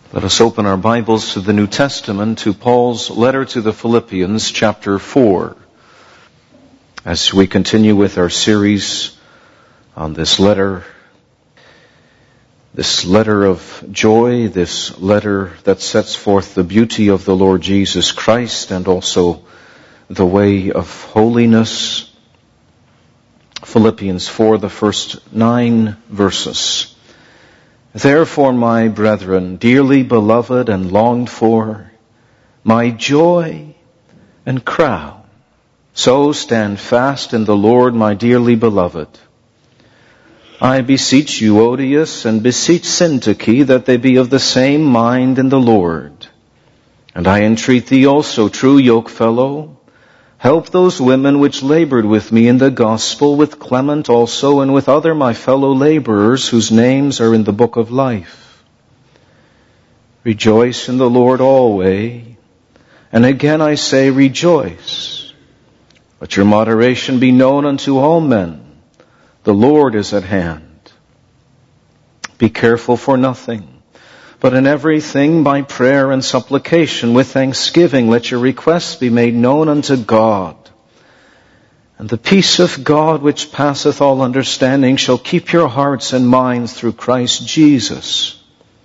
Let us open our Bibles to the New Testament, to Paul's letter to the Philippians, chapter 4. As we continue with our series on this letter of joy, this letter that sets forth the beauty of the Lord Jesus Christ and also the way of holiness. Philippians 4, the first 9 verses. Therefore, my brethren, dearly beloved and longed for, my joy and crown, so stand fast in the Lord, my dearly beloved. I beseech you, Odious, and beseech Syntyche, that they be of the same mind in the Lord. And I entreat thee also, true yokefellow, help those women which labored with me in the gospel, with Clement also, and with other my fellow laborers, whose names are in the book of life. Rejoice in the Lord always, and again I say rejoice. Let your moderation be known unto all men. The Lord is at hand. Be careful for nothing, but in everything by prayer and supplication with thanksgiving let your requests be made known unto God. And the peace of God which passeth all understanding shall keep your hearts and minds through Christ Jesus.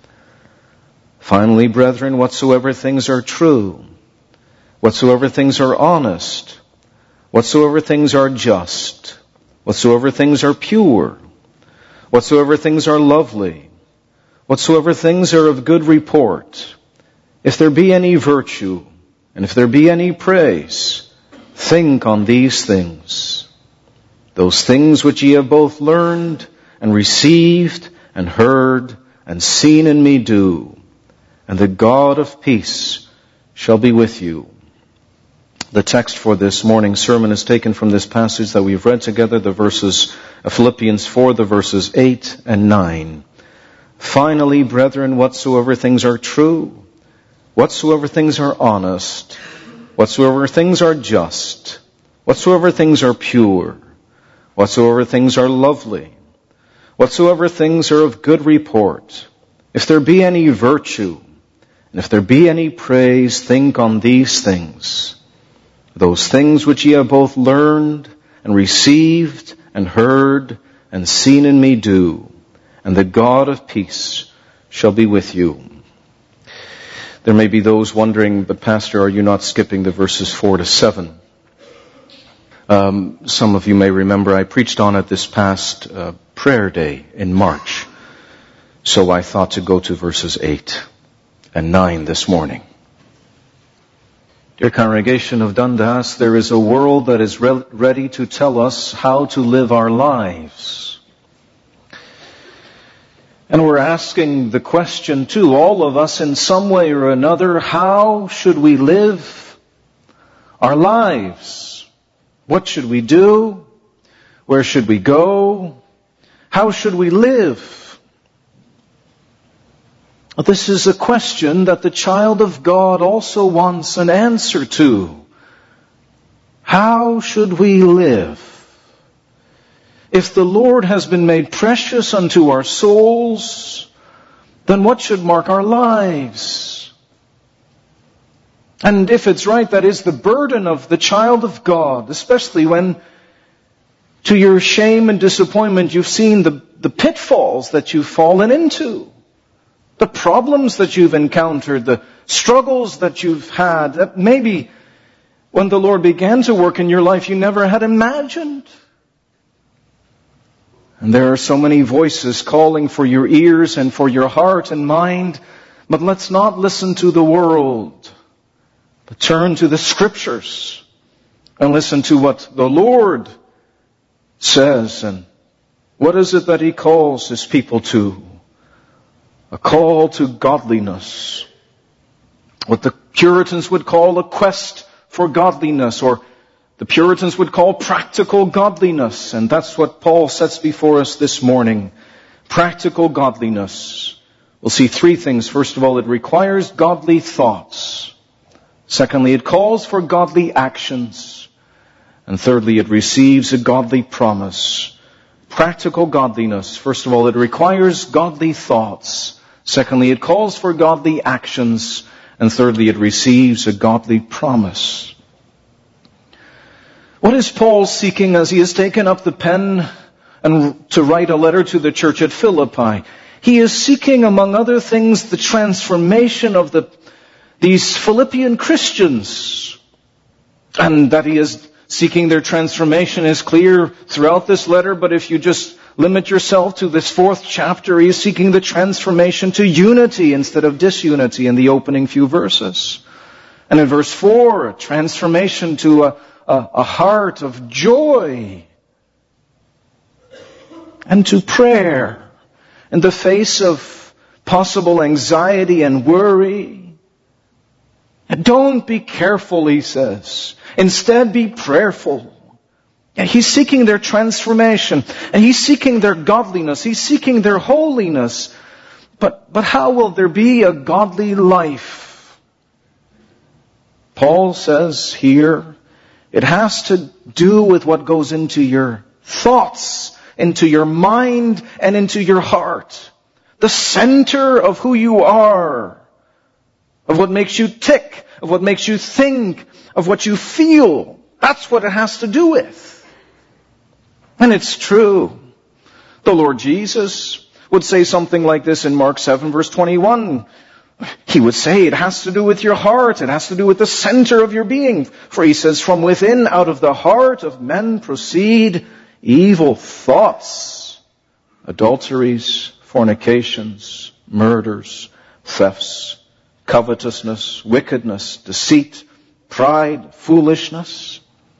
Finally, brethren, whatsoever things are true, whatsoever things are honest, whatsoever things are just, whatsoever things are pure, whatsoever things are lovely, whatsoever things are of good report, if there be any virtue, and if there be any praise, think on these things. Those things which ye have both learned, and received, and heard, and seen in me do, and the God of peace shall be with you. The text for this morning's sermon is taken from this passage that we've read together, the verses of Philippians 4, the verses 8 and 9. Finally, brethren, whatsoever things are true, whatsoever things are honest, whatsoever things are just, whatsoever things are pure, whatsoever things are lovely, whatsoever things are of good report, if there be any virtue, and if there be any praise, think on these things. Those things which ye have both learned, and received, and heard, and seen in me do, and the God of peace shall be with you. There may be those wondering, but Pastor, are you not skipping the verses 4 to 7? Some of you may remember I preached on it this past prayer day in March. So I thought to go to verses 8 and 9 this morning. Dear congregation of Dundas, there is a world that is ready to tell us how to live our lives. And we're asking the question too, all of us in some way or another, how should we live our lives? What should we do? Where should we go? How should we live? This is a question that the child of God also wants an answer to. How should we live? If the Lord has been made precious unto our souls, then what should mark our lives? And if it's right, that is the burden of the child of God, especially when, to your shame and disappointment, you've seen the pitfalls that you've fallen into, the problems that you've encountered, the struggles that you've had, that maybe when the Lord began to work in your life you never had imagined. And there are so many voices calling for your ears and for your heart and mind. But let's not listen to the world, but turn to the Scriptures and listen to what the Lord says. And what is it that He calls His people to? A call to godliness. What the Puritans would call a quest for godliness, or the Puritans would call practical godliness. And that's what Paul sets before us this morning. Practical godliness. We'll see three things. First of all, it requires godly thoughts. Secondly, it calls for godly actions. And thirdly, it receives a godly promise. Practical godliness. First of all, it requires godly thoughts. Secondly, it calls for godly actions. And thirdly, it receives a godly promise. What is Paul seeking as he has taken up the pen and to write a letter to the church at Philippi? He is seeking, among other things, the transformation of these Philippian Christians. And that he is seeking their transformation is clear throughout this letter, but if you just limit yourself to this 4th chapter, he is seeking the transformation to unity instead of disunity in the opening few verses. And in verse 4, a transformation to a heart of joy and to prayer in the face of possible anxiety and worry. And don't be careful, he says. Instead, be prayerful. And he's seeking their transformation. And he's seeking their godliness. He's seeking their holiness. But how will there be a godly life? Paul says here, it has to do with what goes into your thoughts, into your mind, and into your heart. The center of who you are, of what makes you tick, of what makes you think, of what you feel. That's what it has to do with. And it's true. The Lord Jesus would say something like this in Mark 7 verse 21. He would say it has to do with your heart. It has to do with the center of your being. For he says, from within, out of the heart of men proceed evil thoughts, adulteries, fornications, murders, thefts, covetousness, wickedness, deceit, pride, foolishness.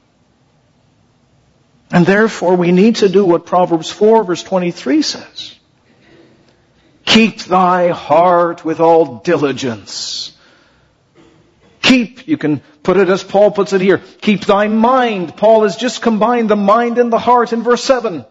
And therefore we need to do what Proverbs 4 verse 23 says. Keep thy heart with all diligence. Keep, you can put it as Paul puts it here, keep thy mind. Paul has just combined the mind and the heart in verse 7.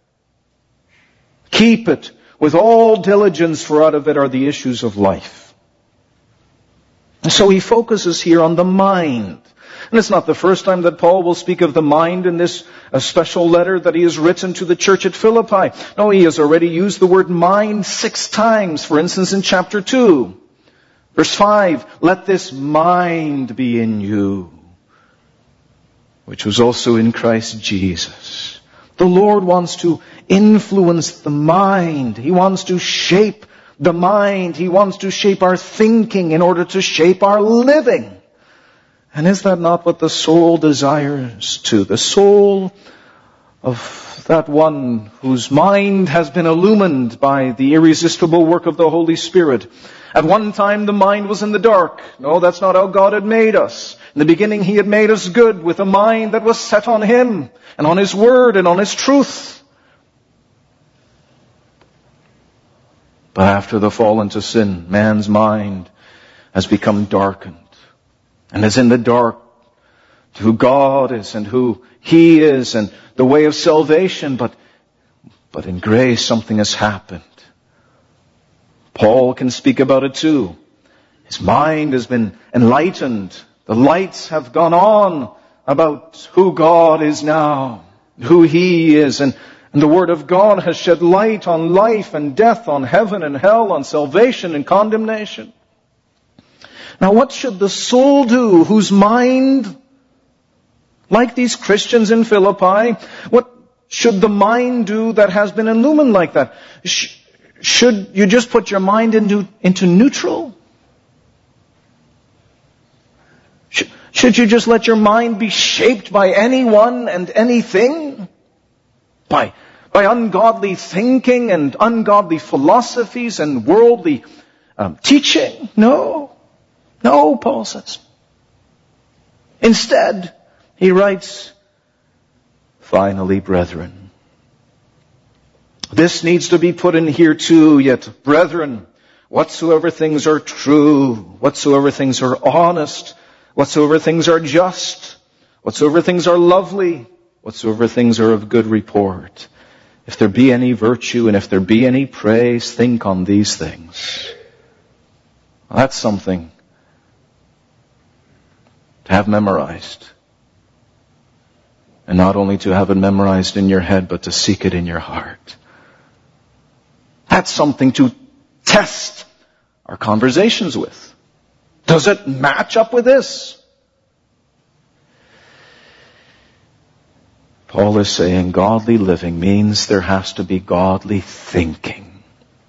Keep it with all diligence, for out of it are the issues of life. And so he focuses here on the mind. And it's not the first time that Paul will speak of the mind in this special letter that he has written to the church at Philippi. No, he has already used the word mind 6 times. For instance, in chapter 2, verse 5, let this mind be in you, which was also in Christ Jesus. The Lord wants to influence the mind. He wants to shape the mind. He wants to shape our thinking in order to shape our living. And is that not what the soul desires too? The soul of that one whose mind has been illumined by the irresistible work of the Holy Spirit. At one time the mind was in the dark. No, that's not how God had made us. In the beginning He had made us good with a mind that was set on Him and on His Word and on His truth. But after the fall into sin, man's mind has become darkened. And is in the dark to who God is and who He is and the way of salvation. But in grace something has happened. Paul can speak about it too. His mind has been enlightened. The lights have gone on about who God is now, who He is. And the Word of God has shed light on life and death, on heaven and hell, on salvation and condemnation. Now what should the soul do whose mind, like these Christians in Philippi, what should the mind do that has been illumined like that? Should you just put your mind into neutral? Should you just let your mind be shaped by anyone and anything? By ungodly thinking and ungodly philosophies and worldly teaching? No, Paul says. Instead, he writes, finally, brethren. This needs to be put in here too, yet, brethren, whatsoever things are true, whatsoever things are honest, whatsoever things are just, whatsoever things are lovely, whatsoever things are of good report, if there be any virtue and if there be any praise, think on these things. Well, that's something to have memorized. And not only to have it memorized in your head, but to seek it in your heart. That's something to test our conversations with? Does it match up with this? Paul is saying godly living means there has to be godly thinking.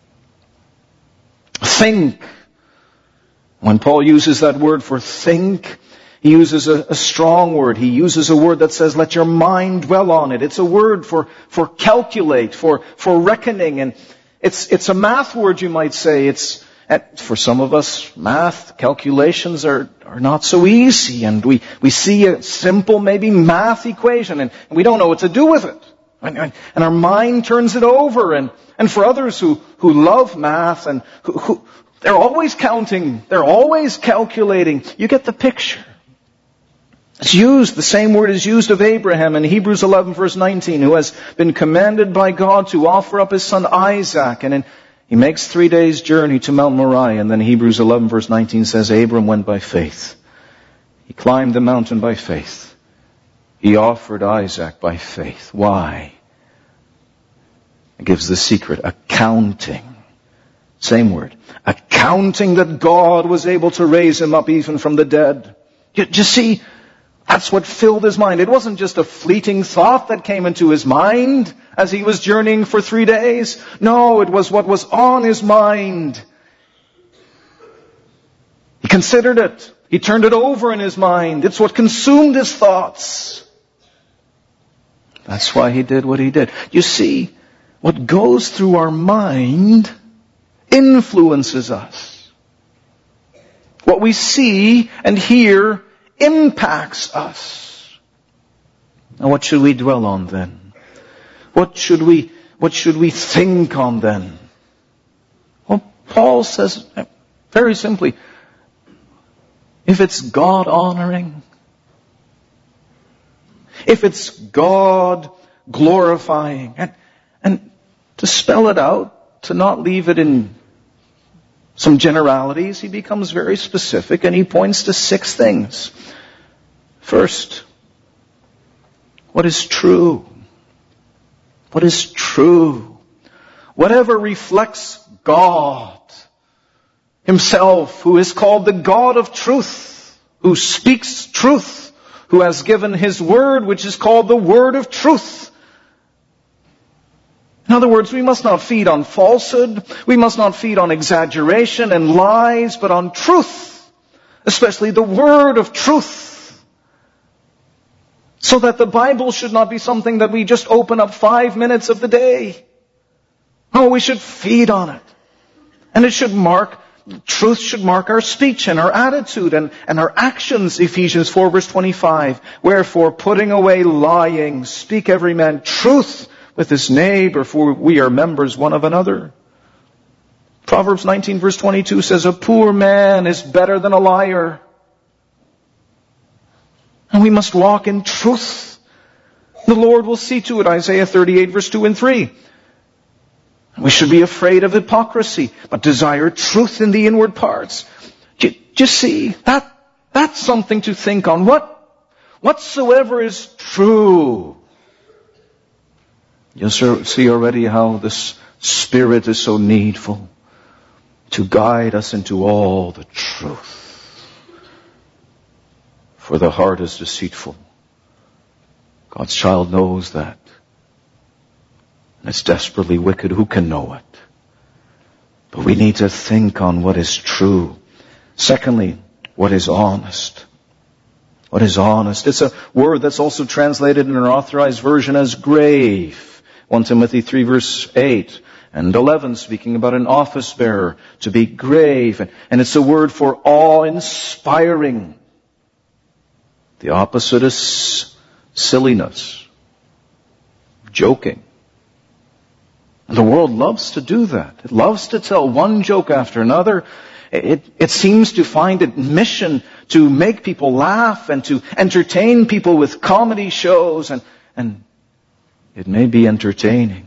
Think. When Paul uses that word for think, he uses a strong word. He uses a word that says, let your mind dwell on it. It's a word for calculate, for reckoning. And it's a math word, you might say. For some of us, math calculations are not so easy. And we see a simple, maybe math equation, and we don't know what to do with it. And our mind turns it over. And for others who love math and who they're always counting, they're always calculating, you get the picture. It's used, the same word is used of Abraham in Hebrews 11 verse 19, who has been commanded by God to offer up his son Isaac. And he makes 3 days' journey to Mount Moriah. And then Hebrews 11 verse 19 says, Abram went by faith. He climbed the mountain by faith. He offered Isaac by faith. Why? It gives the secret. Accounting. Same word. Accounting that God was able to raise him up even from the dead. You see, that's what filled his mind. It wasn't just a fleeting thought that came into his mind as he was journeying for 3 days. No, it was what was on his mind. He considered it. He turned it over in his mind. It's what consumed his thoughts. That's why he did what he did. You see, what goes through our mind influences us. What we see and hear impacts us. Now what should we dwell on then? What should we think on then? Well, Paul says very simply, if it's God honoring, if it's God glorifying, and to spell it out, to not leave it in some generalities, he becomes very specific and he points to 6 things. First, what is true? What is true? Whatever reflects God himself, who is called the God of truth, who speaks truth, who has given his word, which is called the word of truth. In other words, we must not feed on falsehood. We must not feed on exaggeration and lies, but on truth, especially the word of truth. So that the Bible should not be something that we just open up 5 minutes of the day. No, we should feed on it. And truth should mark our speech and our attitude and our actions. Ephesians 4 verse 25. Wherefore, putting away lying, speak every man truth with his neighbor, for we are members one of another. Proverbs 19 verse 22 says, a poor man is better than a liar. And we must walk in truth. The Lord will see to it, Isaiah 38 verse 2 and 3. We should be afraid of hypocrisy, but desire truth in the inward parts. Just see, that's something to think on. Whatsoever is true. You'll see already how this Spirit is so needful to guide us into all the truth. For the heart is deceitful. God's child knows that. And it's desperately wicked. Who can know it? But we need to think on what is true. Secondly, what is honest. What is honest? It's a word that's also translated in an authorized version as grave. 1 Timothy 3 verse 8 and 11 speaking about an office bearer to be grave. And it's a word for awe-inspiring. The opposite is silliness. Joking. And the world loves to do that. It loves to tell one joke after another. It seems to find it mission to make people laugh and to entertain people with comedy shows. And it may be entertaining,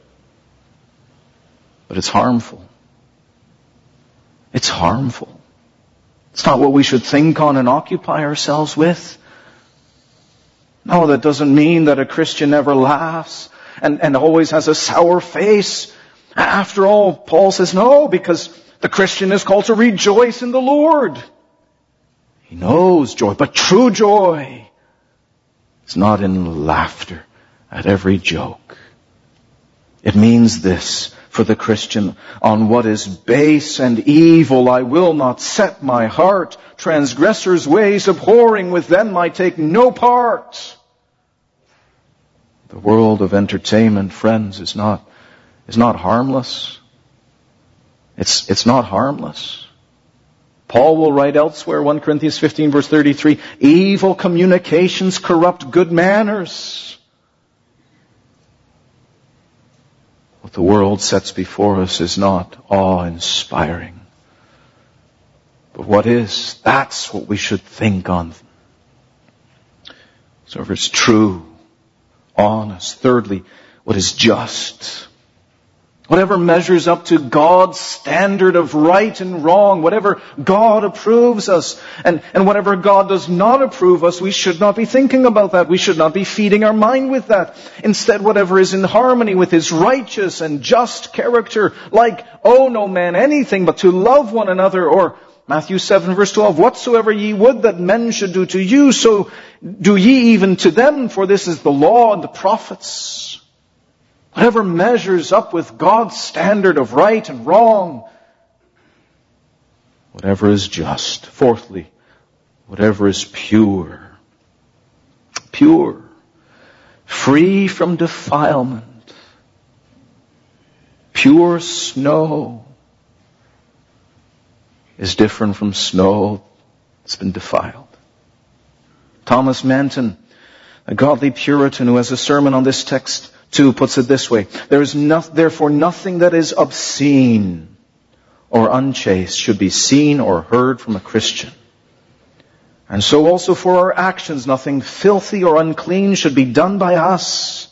but it's harmful. It's harmful. It's not what we should think on and occupy ourselves with. No, that doesn't mean that a Christian never laughs and always has a sour face. After all, Paul says no, because The Christian is called to rejoice in the Lord. He knows joy, but true joy is not in laughter at every joke. It means this for the Christian: on what is base and evil I will not set my heart. Transgressors' ways abhorring, with them I take no part. The world of entertainment, friends, is not harmless. It's not harmless. Paul will write elsewhere, 1 Corinthians 15 verse 33, evil communications corrupt good manners. What the world sets before us is not awe-inspiring. But what is, that's what we should think on. So if it's true, honest. Thirdly, what is just. Whatever measures up to God's standard of right and wrong, whatever God approves us, and whatever God does not approve us, we should not be thinking about that. We should not be feeding our mind with that. Instead, whatever is in harmony with His righteous and just character, like, owe no man anything but to love one another, or Matthew 7 verse 12, whatsoever ye would that men should do to you, so do ye even to them, for this is the law and the prophets. Whatever measures up with God's standard of right and wrong. Whatever is just. Fourthly, whatever is pure. Pure. Free from defilement. Pure snow is different from snow that's been defiled. Thomas Manton, a godly Puritan who has a sermon on this text too, puts it this way: there is therefore nothing that is obscene or unchaste should be seen or heard from a Christian. And so also for our actions, nothing filthy or unclean should be done by us.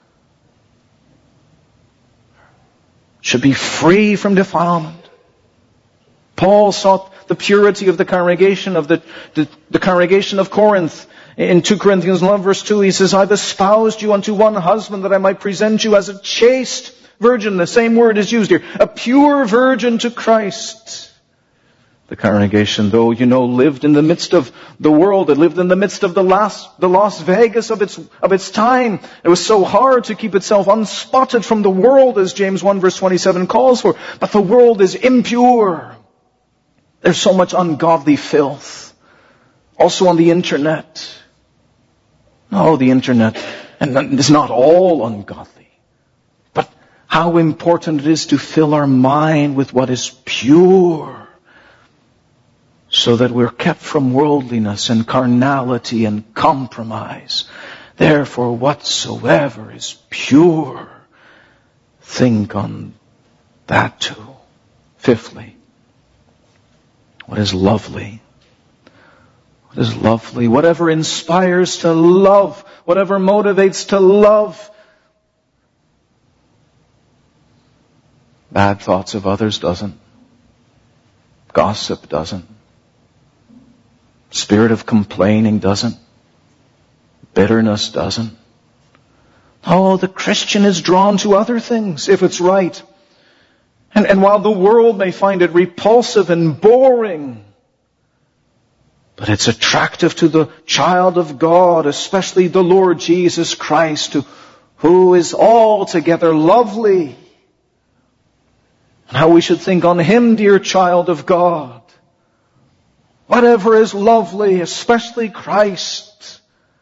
Should be free from defilement. Paul sought the purity of the congregation of the congregation of Corinth. In 2 Corinthians 11 verse 2, he says, I've espoused you unto one husband that I might present you as a chaste virgin. The same word is used here. A pure virgin to Christ. The congregation, though, lived in the midst of the world. It lived in the midst of the Las Vegas of its time. It was so hard to keep itself unspotted from the world, as James 1 verse 27 calls for. But the world is impure. There's so much ungodly filth. Also on the internet. No, the internet, and it's not all ungodly. But how important it is to fill our mind with what is pure, so that we're kept from worldliness and carnality and compromise. Therefore, whatsoever is pure, think on that too. Fifthly, what is lovely? What is lovely? Whatever inspires to love, whatever motivates to love. Bad thoughts of others doesn't. Gossip doesn't. Spirit of complaining doesn't. Bitterness doesn't. Oh, the Christian is drawn to other things if it's right. And while the world may find it repulsive and boring, but it's attractive to the child of God, especially the Lord Jesus Christ, who is altogether lovely. And how we should think on Him, dear child of God. Whatever is lovely, especially Christ.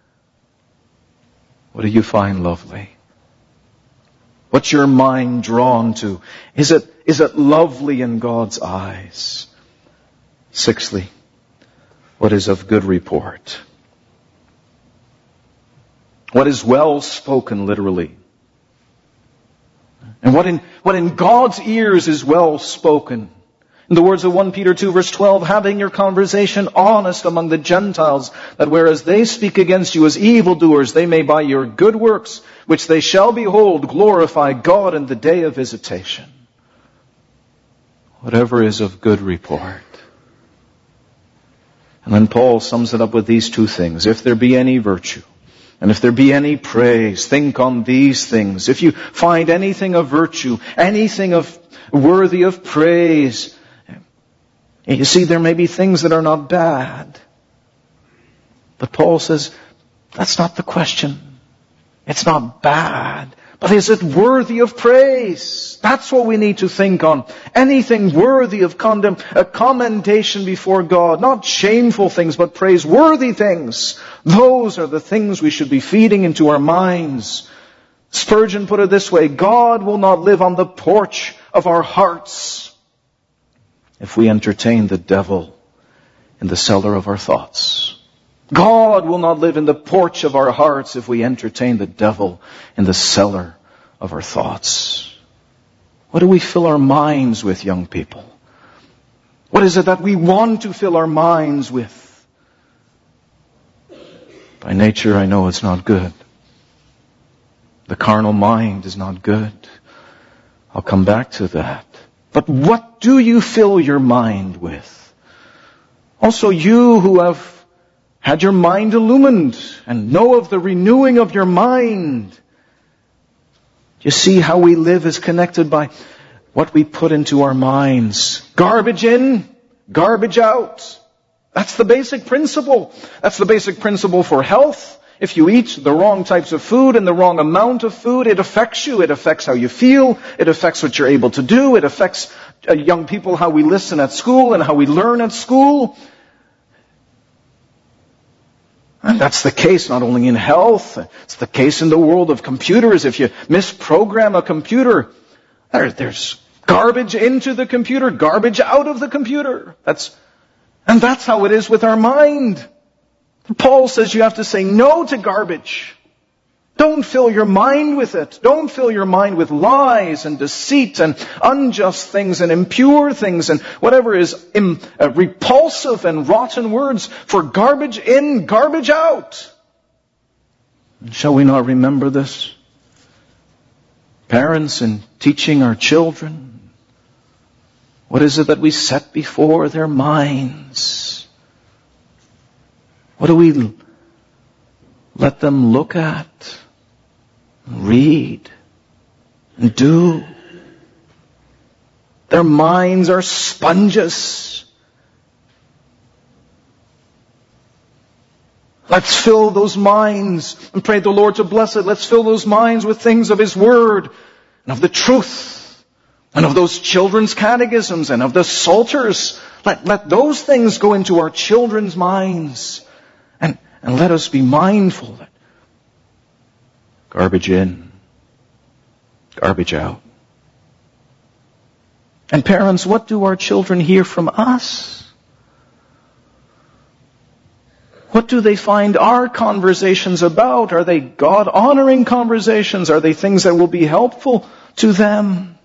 What do you find lovely? What's your mind drawn to? Is it lovely in God's eyes? Sixthly, what is of good report? What is well spoken, literally? And what in God's ears is well spoken? In the words of 1 Peter 2 verse 12, having your conversation honest among the Gentiles, that whereas they speak against you as evildoers, they may by your good works, which they shall behold, glorify God in the day of visitation. Whatever is of good report. And then Paul sums it up with these two things. If there be any virtue, and if there be any praise, think on these things. If you find anything of virtue, anything of worthy of praise, You see, there may be things that are not bad. But Paul says, that's not the question. It's not bad. But is it worthy of praise? That's what we need to think on. Anything worthy of commendation before God. Not shameful things, but praiseworthy things. Those are the things we should be feeding into our minds. Spurgeon put it this way, God will not live on the porch of our hearts if we entertain the devil in the cellar of our thoughts. God will not live in the porch of our hearts if we entertain the devil in the cellar of our thoughts. What do we fill our minds with, young people? What is it that we want to fill our minds with? By nature, I know it's not good. The carnal mind is not good. I'll come back to that. But what do you fill your mind with? Also, you who have had your mind illumined and know of the renewing of your mind. You see how we live is connected by what we put into our minds. Garbage in, garbage out. That's the basic principle. That's the basic principle for health. If you eat the wrong types of food and the wrong amount of food, it affects you. It affects how you feel. It affects what you're able to do. It affects young people, how we listen at school and how we learn at school. And that's the case not only in health, it's the case in the world of computers. If you misprogram a computer, there's garbage into the computer, garbage out of the computer. That's how it is with our mind. Paul says you have to say no to garbage. Don't fill your mind with it. Don't fill your mind with lies and deceit and unjust things and impure things and whatever is repulsive and rotten words, for garbage in, garbage out. Shall we not remember this? Parents, in teaching our children, what is it that we set before their minds? What do we let them look at, read, and do? Their minds are sponges. Let's fill those minds and pray the Lord to bless it. Let's fill those minds with things of His Word and of the truth and of those children's catechisms and of the psalters. Let those things go into our children's minds. And let us be mindful that garbage in, garbage out. And parents, what do our children hear from us? What do they find our conversations about? Are they God-honoring conversations? Are they things that will be helpful to them?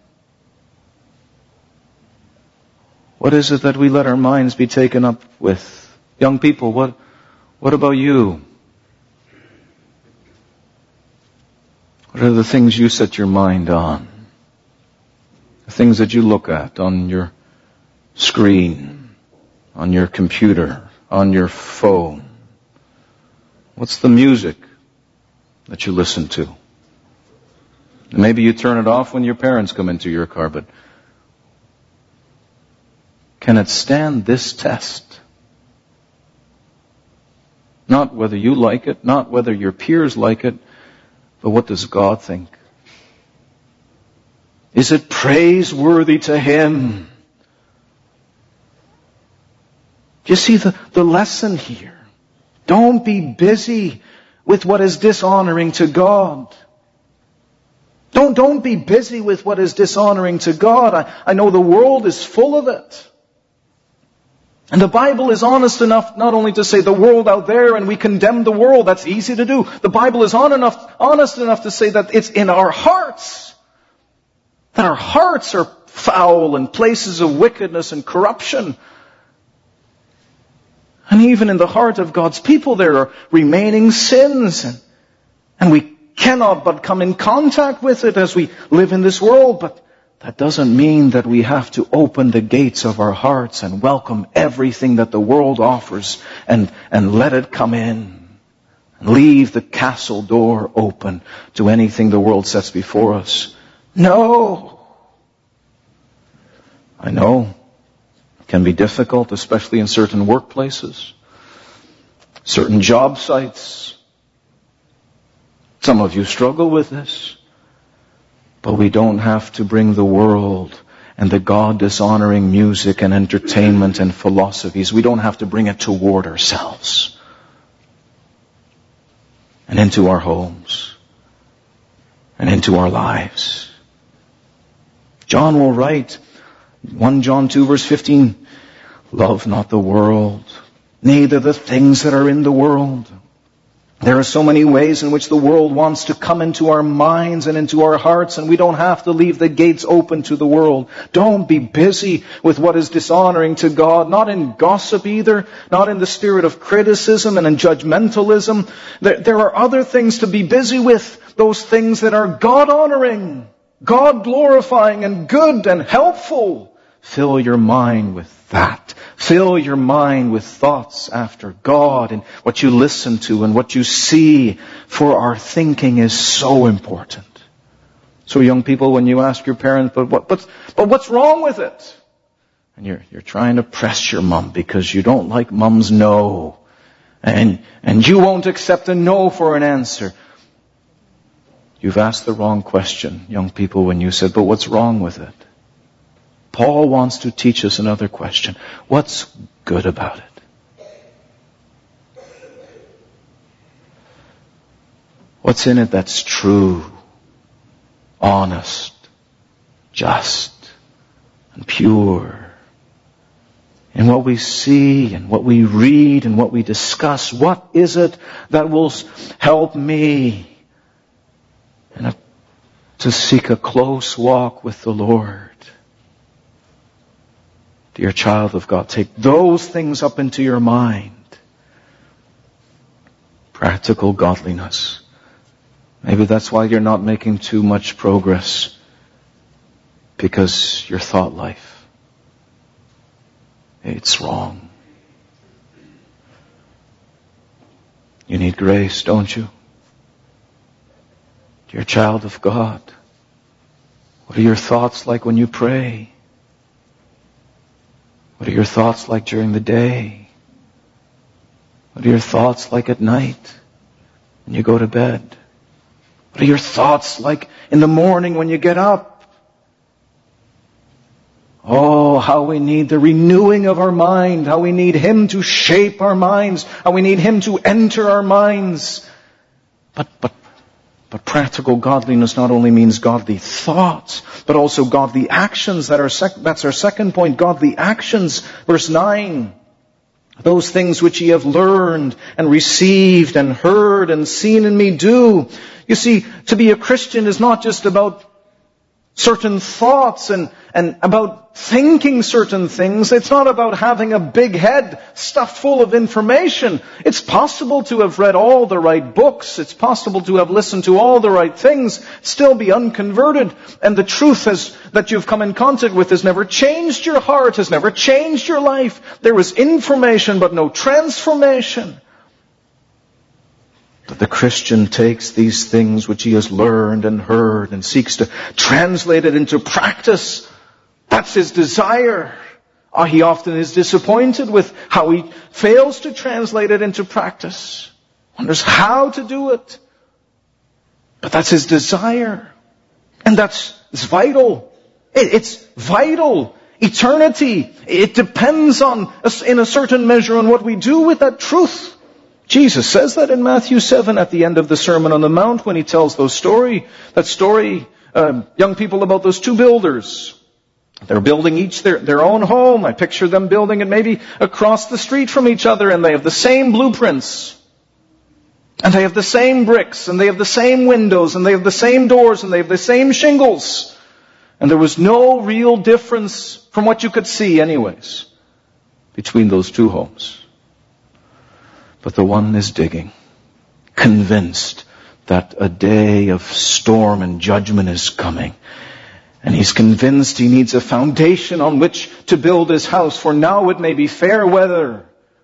What is it that we let our minds be taken up with? Young people, what about you? What are the things you set your mind on? The things that you look at on your screen, on your computer, on your phone. What's the music that you listen to? Maybe you turn it off when your parents come into your car, but can it stand this test? Not whether you like it, not whether your peers like it, but what does God think? Is it praiseworthy to Him? Do you see the lesson here? Don't be busy with what is dishonoring to God. Don't be busy with what is dishonoring to God. I know the world is full of it. And the Bible is honest enough not only to say the world out there and we condemn the world. That's easy to do. The Bible is honest enough to say that it's in our hearts. That our hearts are foul and places of wickedness and corruption. And even in the heart of God's people there are remaining sins. And we cannot but come in contact with it as we live in this world. But that doesn't mean that we have to open the gates of our hearts and welcome everything that the world offers and let it come in. Leave the castle door open to anything the world sets before us. No. I know can be difficult, especially in certain workplaces, certain job sites. Some of you struggle with this. But we don't have to bring the world and the God-dishonoring music and entertainment and philosophies, we don't have to bring it toward ourselves and into our homes and into our lives. John will write, 1 John 2 verse 15, love not the world, neither the things that are in the world. There are so many ways in which the world wants to come into our minds and into our hearts, and we don't have to leave the gates open to the world. Don't be busy with what is dishonoring to God, not in gossip either, not in the spirit of criticism and in judgmentalism. There are other things to be busy with, those things that are God-honoring, God-glorifying and good and helpful. Fill your mind with that. Fill your mind with thoughts after God and what you listen to and what you see, for our thinking is so important. So young people, when you ask your parents, but what's wrong with it? And you're trying to press your mom because you don't like mom's no. And you won't accept a no for an answer. You've asked the wrong question, young people, when you said, but what's wrong with it? Paul wants to teach us another question. What's good about it? What's in it that's true, honest, just, and pure? In what we see and what we read and what we discuss, what is it that will help me to seek a close walk with the Lord? Dear child of God, take those things up into your mind. Practical godliness. Maybe that's why you're not making too much progress, because your thought life, it's wrong. You need grace, don't you? Dear child of God, what are your thoughts like when you pray? What are your thoughts like during the day? What are your thoughts like at night when you go to bed? What are your thoughts like in the morning when you get up? Oh, how we need the renewing of our mind, how we need Him to shape our minds, how we need Him to enter our minds. But practical godliness not only means godly thoughts, but also godly actions. That's our second point, godly actions. Verse 9. Those things which ye have learned and received and heard and seen in me do. You see, to be a Christian is not just about certain thoughts and about thinking certain things. It's not about having a big head stuffed full of information. It's possible to have read all the right books. It's possible to have listened to all the right things, still be unconverted. And the truth that you've come in contact with has never changed your heart, has never changed your life. There is information but no transformation. But the Christian takes these things which he has learned and heard and seeks to translate it into practice. That's his desire. He often is disappointed with how he fails to translate it into practice. Wonders how to do it. But that's his desire. And it's vital. It's vital. Eternity. It depends in a certain measure on what we do with that truth. Jesus says that in Matthew 7 at the end of the Sermon on the Mount when He tells that story, young people, about those two builders. They're building each their own home. I picture them building it maybe across the street from each other, and they have the same blueprints. And they have the same bricks, and they have the same windows, and they have the same doors, and they have the same shingles. And there was no real difference from what you could see anyways between those two homes. But the one is digging, convinced that a day of storm and judgment is coming. And he's convinced he needs a foundation on which to build his house, for now it may be fair weather.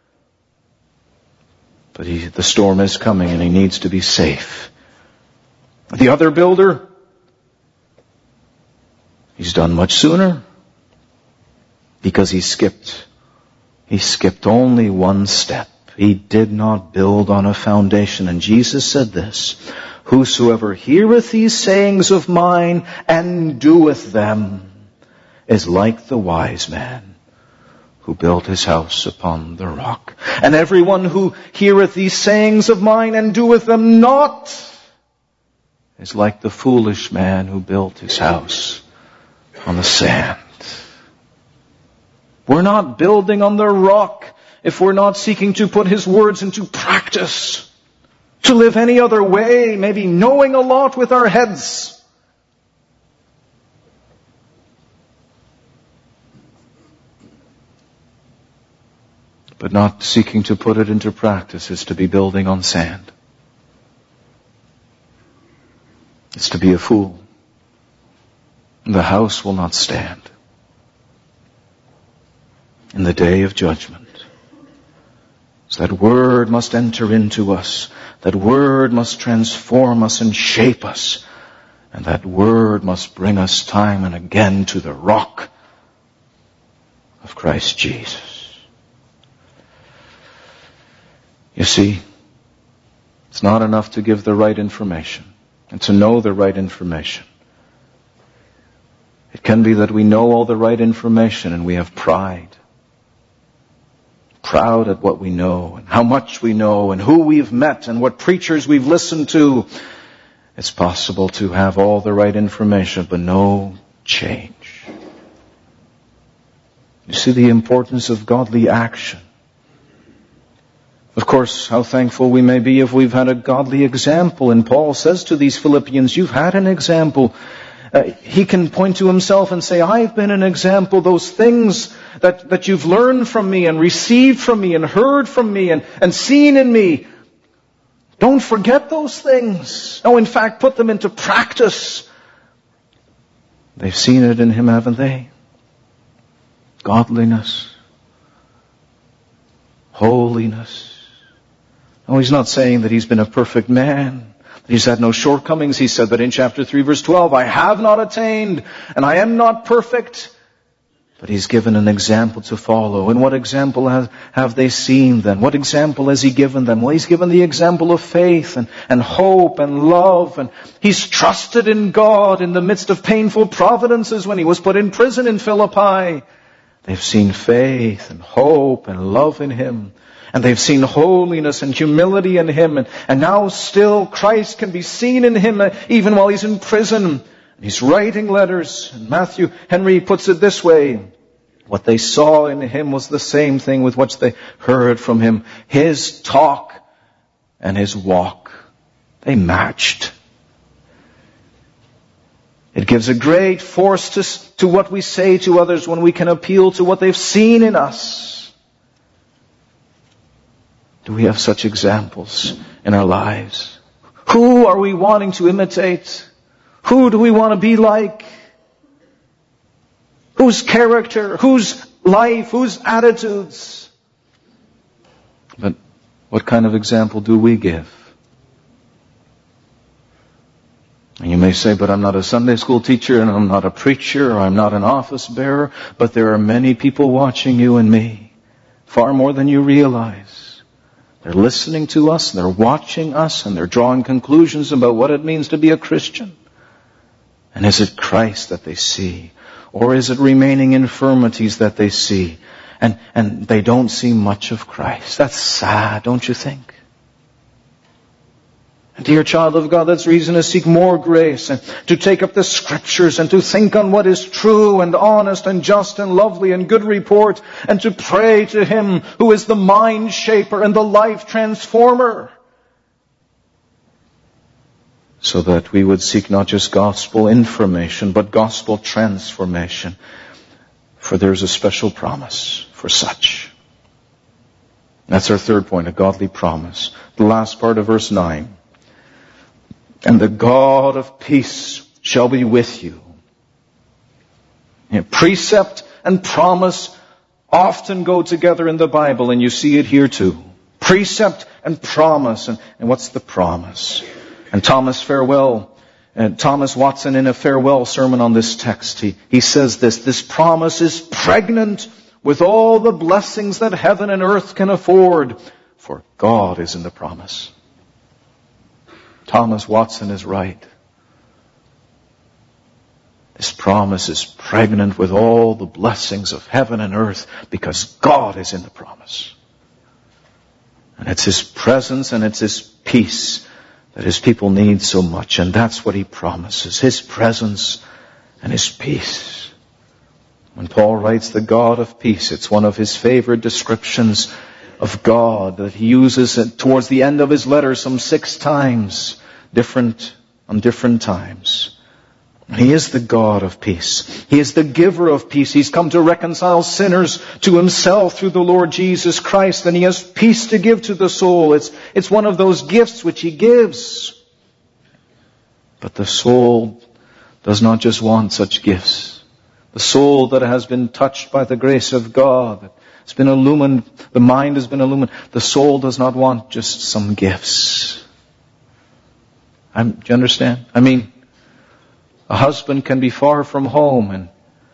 But the storm is coming and he needs to be safe. The other builder, he's done much sooner. because he skipped only one step. He did not build on a foundation. And Jesus said this, whosoever heareth these sayings of mine and doeth them is like the wise man who built his house upon the rock. And everyone who heareth these sayings of mine and doeth them not is like the foolish man who built his house on the sand. We're not building on the rock if we're not seeking to put his words into practice. To live any other way, maybe knowing a lot with our heads. But not seeking to put it into practice is to be building on sand. It's to be a fool. The house will not stand in the day of judgment. So that word must enter into us. That word must transform us and shape us. And that word must bring us time and again to the rock of Christ Jesus. You see, it's not enough to give the right information and to know the right information. It can be that we know all the right information and we have pride. Proud at what we know and how much we know and who we've met and what preachers we've listened to. It's possible to have all the right information but no change. You see the importance of godly action. Of course, how thankful we may be if we've had a godly example. And Paul says to these Philippians, you've had an example. He can point to himself and say, I've been an example. Those things that you've learned from me and received from me and heard from me and seen in me, don't forget those things. No, in fact, put them into practice. They've seen it in him, haven't they? Godliness. Holiness. No, he's not saying that he's been a perfect man. He's had no shortcomings. He said that in chapter 3 verse 12, I have not attained and I am not perfect. But he's given an example to follow. And what example have they seen then? What example has he given them? Well, he's given the example of faith and hope and love. And he's trusted in God in the midst of painful providences when he was put in prison in Philippi. They've seen faith and hope and love in him. And they've seen holiness and humility in him. And now still Christ can be seen in him even while he's in prison. And he's writing letters. And Matthew Henry puts it this way. What they saw in him was the same thing with what they heard from him. His talk and his walk, they matched. It gives a great force to what we say to others when we can appeal to what they've seen in us. Do we have such examples in our lives? Who are we wanting to imitate? Who do we want to be like? Whose character, whose life, whose attitudes? But what kind of example do we give? And you may say, but I'm not a Sunday school teacher and I'm not a preacher or I'm not an office bearer, but there are many people watching you and me, far more than you realize. They're listening to us, they're watching us, and they're drawing conclusions about what it means to be a Christian. And is it Christ that they see? Or is it remaining infirmities that they see? And they don't see much of Christ. That's sad, don't you think? Dear child of God, that's reason to seek more grace and to take up the Scriptures and to think on what is true and honest and just and lovely and good report and to pray to Him who is the mind shaper and the life transformer. So that we would seek not just gospel information but gospel transformation. For there's a special promise for such. That's our third point, a godly promise. The last part of verse 9. And the God of peace shall be with you. Precept and promise often go together in the Bible, and you see it here too. Precept and promise. And what's the promise? And Thomas Watson in a farewell sermon on this text, he says this promise is pregnant with all the blessings that heaven and earth can afford, for God is in the promise. Thomas Watson is right. This promise is pregnant with all the blessings of heaven and earth because God is in the promise. And it's His presence and it's His peace that His people need so much. And that's what He promises, His presence and His peace. When Paul writes the God of peace, it's one of his favorite descriptions of God that he uses towards the end of his letter some 6 times, on different times. He is the God of peace. He is the giver of peace. He's come to reconcile sinners to Himself through the Lord Jesus Christ, and He has peace to give to the soul. It's one of those gifts which He gives. But the soul does not just want such gifts. The soul that has been touched by the grace of God, it's been illumined, the mind has been illumined. The soul does not want just some gifts. Do you understand? I mean, a husband can be far from home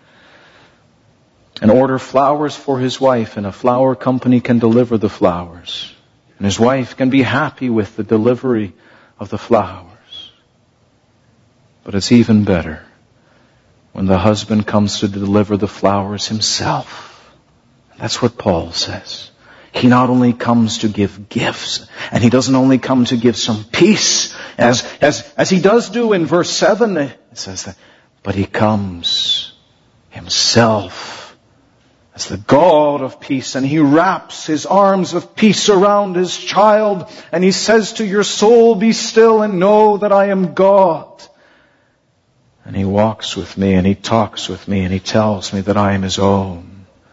and order flowers for his wife, and a flower company can deliver the flowers. And his wife can be happy with the delivery of the flowers. But it's even better when the husband comes to deliver the flowers himself. That's what Paul says. He not only comes to give gifts, and he doesn't only come to give some peace, as he does do in verse 7, it says that, but he comes himself as the God of peace, and he wraps his arms of peace around his child, and he says to your soul, be still and know that I am God. And he walks with me, and he talks with me, and he tells me that I am his own.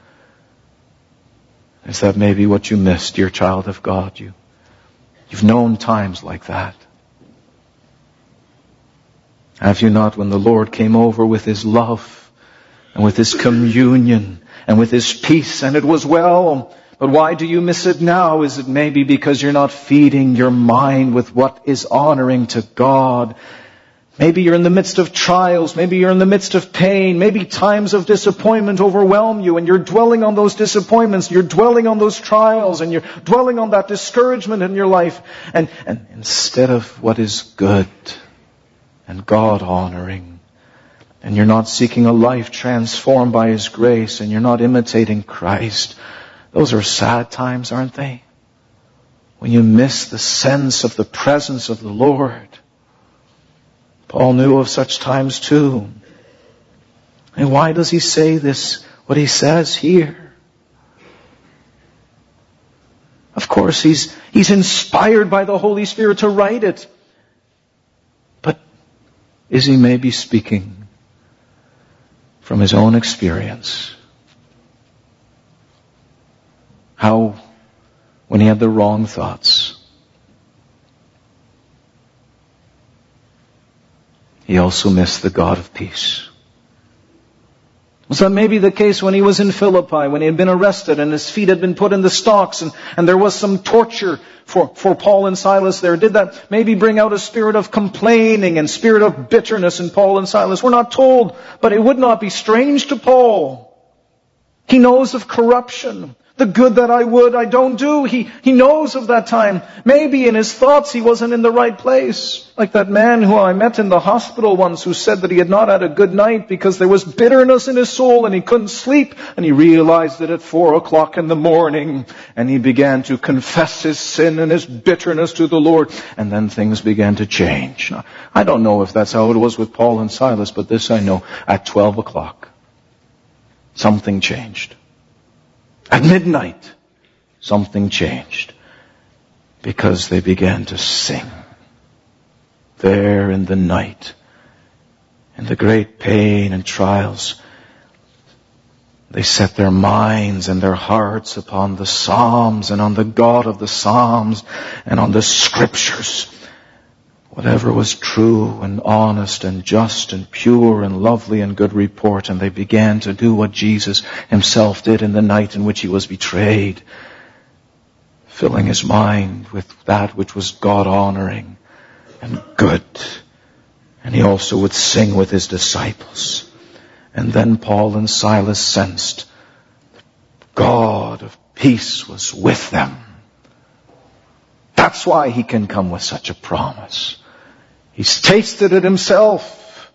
Is that maybe what you missed, dear child of God? You've known times like that. Have you not, when the Lord came over with His love and with His communion and with His peace, and it was well? But why do you miss it now? Is it maybe because you're not feeding your mind with what is honoring to God? Maybe you're in the midst of trials. Maybe you're in the midst of pain. Maybe times of disappointment overwhelm you, and you're dwelling on those disappointments. You're dwelling on those trials, and you're dwelling on that discouragement in your life. And instead of what is good and God honoring, and you're not seeking a life transformed by His grace, and you're not imitating Christ, those are sad times, aren't they? When you miss the sense of the presence of the Lord. Paul knew of such times too. And why does he say this, what he says here? Of course, he's inspired by the Holy Spirit to write it. But is he maybe speaking from his own experience? How, when he had the wrong thoughts, he also missed the God of peace. Was that maybe the case when he was in Philippi, when he had been arrested and his feet had been put in the stocks, and there was some torture for Paul and Silas there? Did that maybe bring out a spirit of complaining and spirit of bitterness in Paul and Silas? We're not told, but it would not be strange to Paul. He knows of corruption. The good that I would, I don't do. He knows of that time. Maybe in his thoughts he wasn't in the right place. Like that man who I met in the hospital once, who said that he had not had a good night because there was bitterness in his soul and he couldn't sleep. And he realized it at 4:00 in the morning. And he began to confess his sin and his bitterness to the Lord. And then things began to change. Now, I don't know if that's how it was with Paul and Silas, but this I know. At 12:00, something changed. At midnight, something changed, because they began to sing there in the night, in the great pain and trials. They set their minds and their hearts upon the Psalms and on the God of the Psalms and on the Scriptures. Whatever was true and honest and just and pure and lovely and good report. And they began to do what Jesus Himself did in the night in which He was betrayed, filling His mind with that which was God-honoring and good. And He also would sing with His disciples. And then Paul and Silas sensed God of peace was with them. That's why he can come with such a promise. He's tasted it himself.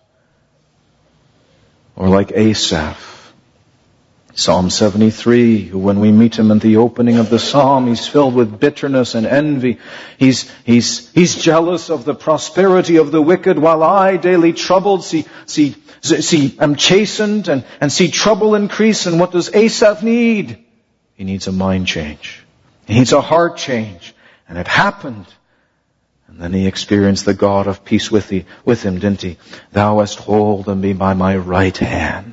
Or like Asaph, Psalm 73, who when we meet him in the opening of the psalm, he's filled with bitterness and envy. He's jealous of the prosperity of the wicked, while I, daily troubled, am chastened and see trouble increase. And what does Asaph need? He needs a mind change. He needs a heart change. And it happened. And then he experienced the God of peace with him, didn't he? Thou hast holden me by my right hand.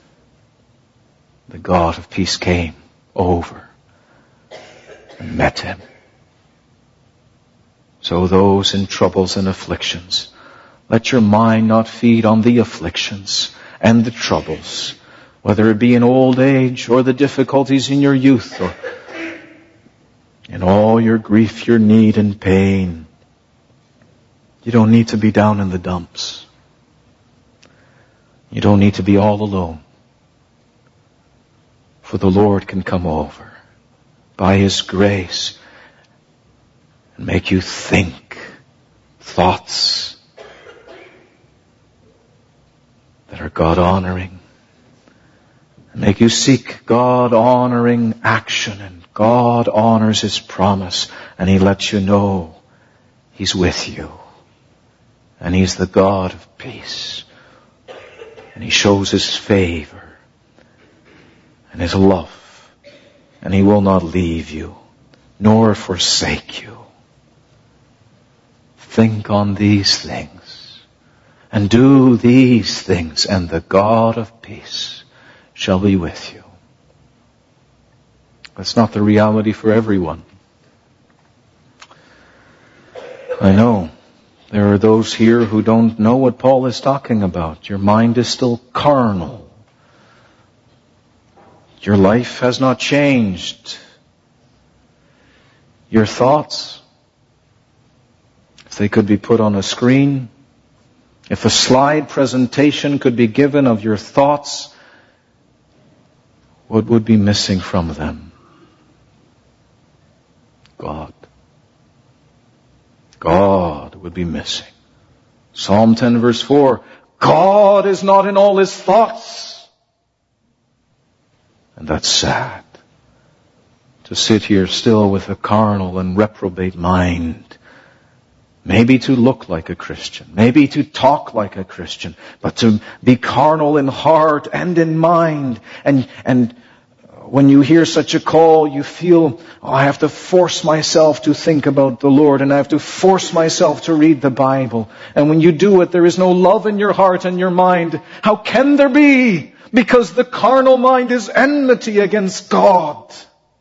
The God of peace came over and met him. So those in troubles and afflictions, let your mind not feed on the afflictions and the troubles, whether it be in old age or the difficulties in your youth or in all your grief, your need and pain. You don't need to be down in the dumps. You don't need to be all alone. For the Lord can come over by His grace and make you think thoughts that are God-honoring. And make you seek God-honoring action. And God honors His promise. And He lets you know He's with you. And He's the God of peace. And He shows His favor and His love, and He will not leave you, nor forsake you. Think on these things, and do these things, and the God of peace shall be with you. That's not the reality for everyone. I know there are those here who don't know what Paul is talking about. Your mind is still carnal. Your life has not changed. Your thoughts, if they could be put on a screen, if a slide presentation could be given of your thoughts, what would be missing from them? God. God would be missing. Psalm 10 verse 4, God is not in all His thoughts. And that's sad. To sit here still with a carnal and reprobate mind. Maybe to look like a Christian. Maybe to talk like a Christian. But to be carnal in heart and in mind. And when you hear such a call, you feel, I have to force myself to think about the Lord. And I have to force myself to read the Bible. And when you do it, there is no love in your heart and your mind. How can there be? Because the carnal mind is enmity against God.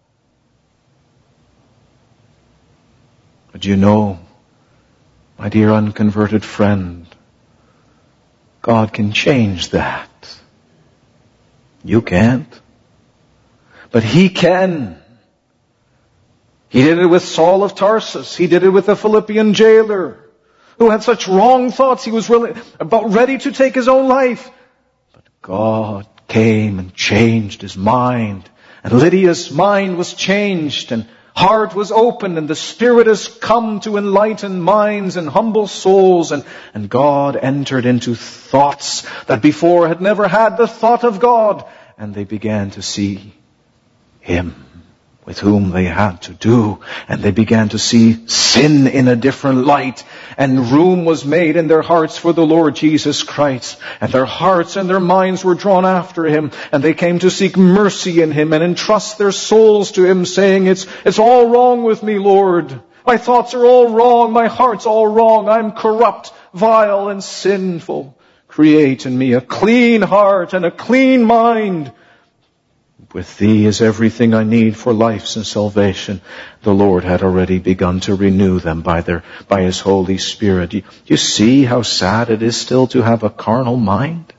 But you know, my dear unconverted friend, God can change that. You can't. But He can. He did it with Saul of Tarsus. He did it with the Philippian jailer who had such wrong thoughts. He was about ready to take his own life. God came and changed his mind. And Lydia's mind was changed and heart was opened and the Spirit has come to enlighten minds and humble souls. And God entered into thoughts that before had never had the thought of God. And they began to see Him with whom they had to do. And they began to see sin in a different light. And room was made in their hearts for the Lord Jesus Christ. And their hearts and their minds were drawn after Him. And they came to seek mercy in Him and entrust their souls to Him, saying, it's all wrong with me, Lord. My thoughts are all wrong. My heart's all wrong. I'm corrupt, vile, and sinful. Create in me a clean heart and a clean mind. With Thee is everything I need for life and salvation. The Lord had already begun to renew them by His Holy Spirit. You see how sad it is still to have a carnal mind?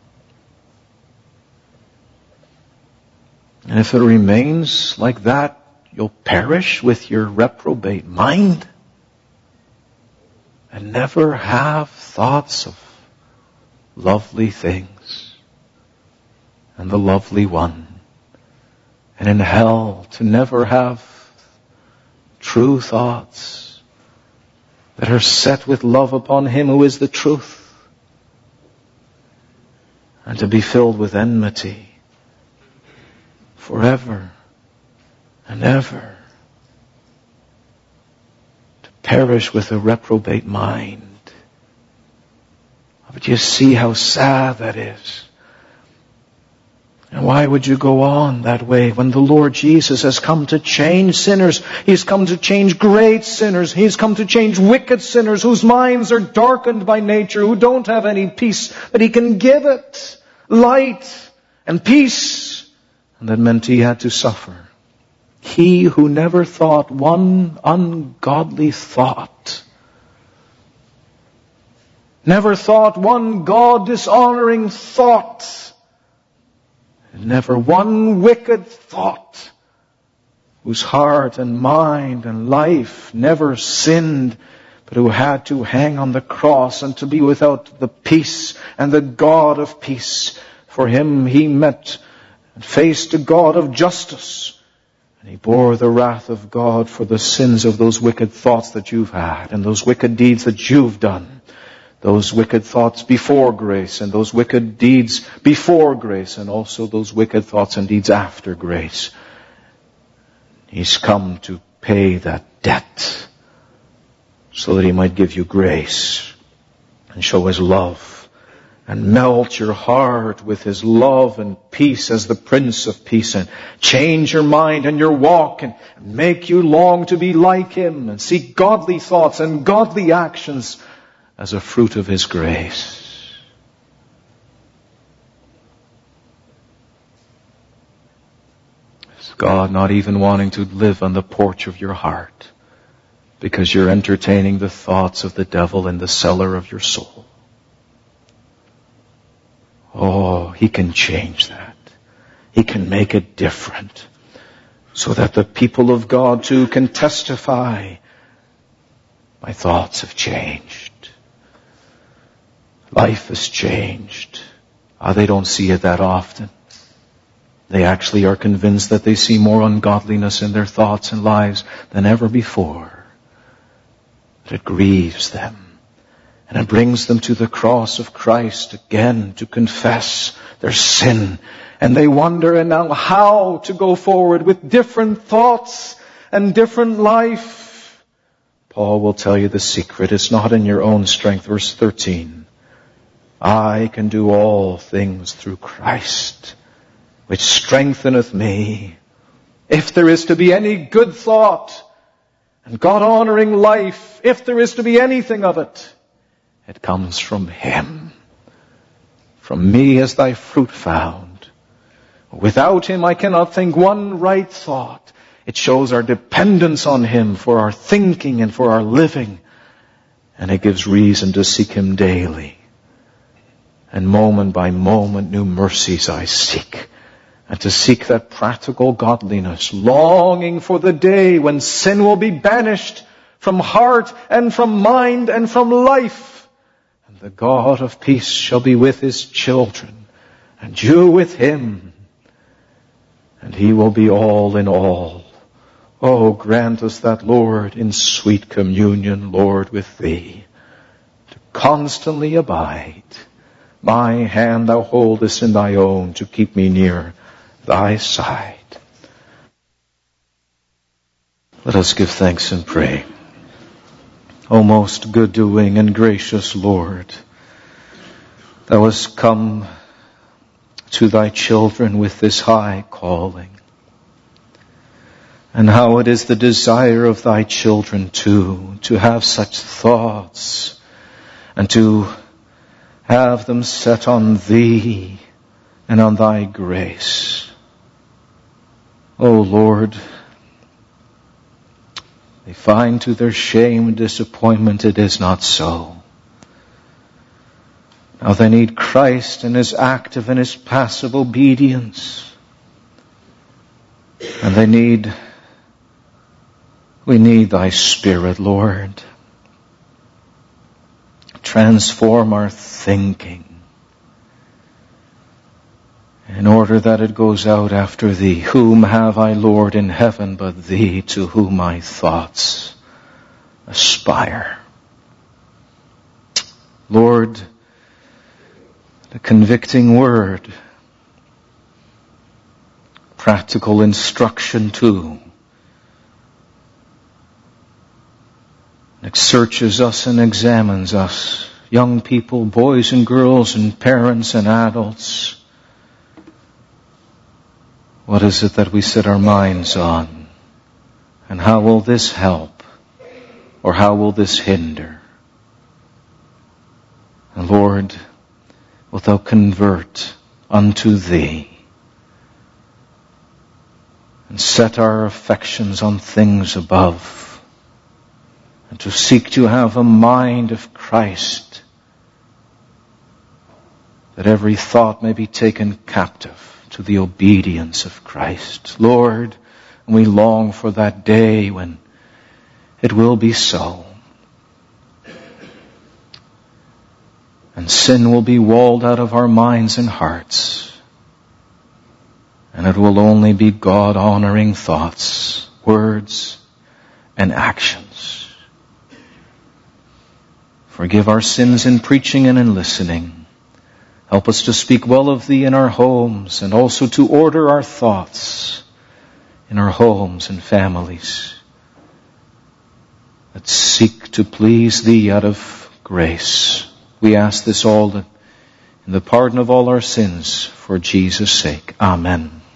And if it remains like that, you'll perish with your reprobate mind and never have thoughts of lovely things and the lovely one and in hell to never have true thoughts that are set with love upon Him who is the truth, and to be filled with enmity forever and ever, to perish with a reprobate mind. But you see how sad that is. And why would you go on that way when the Lord Jesus has come to change sinners? He's come to change great sinners. He's come to change wicked sinners whose minds are darkened by nature, who don't have any peace, but He can give it light and peace. And that meant He had to suffer. He who never thought one ungodly thought, never thought one God-dishonoring thought, never one wicked thought, whose heart and mind and life never sinned, but who had to hang on the cross and to be without the peace and the God of peace. For Him, He met and faced a God of justice, and He bore the wrath of God for the sins of those wicked thoughts that you've had and those wicked deeds that you've done. Those wicked thoughts before grace and those wicked deeds before grace and also those wicked thoughts and deeds after grace. He's come to pay that debt so that He might give you grace and show His love and melt your heart with His love and peace as the Prince of Peace, and change your mind and your walk and make you long to be like Him and seek godly thoughts and godly actions as a fruit of His grace. Is God not even wanting to live on the porch of your heart because you're entertaining the thoughts of the devil in the cellar of your soul? Oh, He can change that. He can make it different so that the people of God too can testify, my thoughts have changed. Life has changed. They don't see it that often. They actually are convinced that they see more ungodliness in their thoughts and lives than ever before. But it grieves them. And it brings them to the cross of Christ again to confess their sin. And they wonder and now how to go forward with different thoughts and different life. Paul will tell you the secret. It's not in your own strength. Verse 13. I can do all things through Christ, which strengtheneth me. If there is to be any good thought and God-honoring life, if there is to be anything of it, it comes from Him. From me is thy fruit found. Without Him I cannot think one right thought. It shows our dependence on Him for our thinking and for our living. And it gives reason to seek Him daily. And moment by moment new mercies I seek. And to seek that practical godliness, longing for the day when sin will be banished from heart and from mind and from life. And the God of peace shall be with His children, and you with Him. And He will be all in all. Oh, grant us that, Lord, in sweet communion, Lord, with Thee, to constantly abide. My hand thou holdest in thy own to keep me near thy side. Let us give thanks and pray. O most good-doing and gracious Lord, thou hast come to thy children with this high calling. And how it is the desire of thy children too, to have such thoughts and to have them set on Thee and on Thy grace. O Lord, they find to their shame and disappointment it is not so. Now they need Christ in His active and His passive obedience. And we need Thy Spirit, Lord. Transform our thinking in order that it goes out after thee. Whom have I, Lord, in heaven but thee, to whom my thoughts aspire? Lord, the convicting word, practical instruction too, it searches us and examines us, young people, boys and girls and parents and adults. What is it that we set our minds on? And how will this help? Or how will this hinder? And Lord, wilt thou convert unto thee and set our affections on things above, and to seek to have a mind of Christ, that every thought may be taken captive to the obedience of Christ. Lord, we long for that day when it will be so. And sin will be walled out of our minds and hearts. And it will only be God-honoring thoughts, words, and actions. Forgive our sins in preaching and in listening. Help us to speak well of thee in our homes, and also to order our thoughts in our homes and families that seek to please thee out of grace. We ask this all in the pardon of all our sins for Jesus' sake. Amen.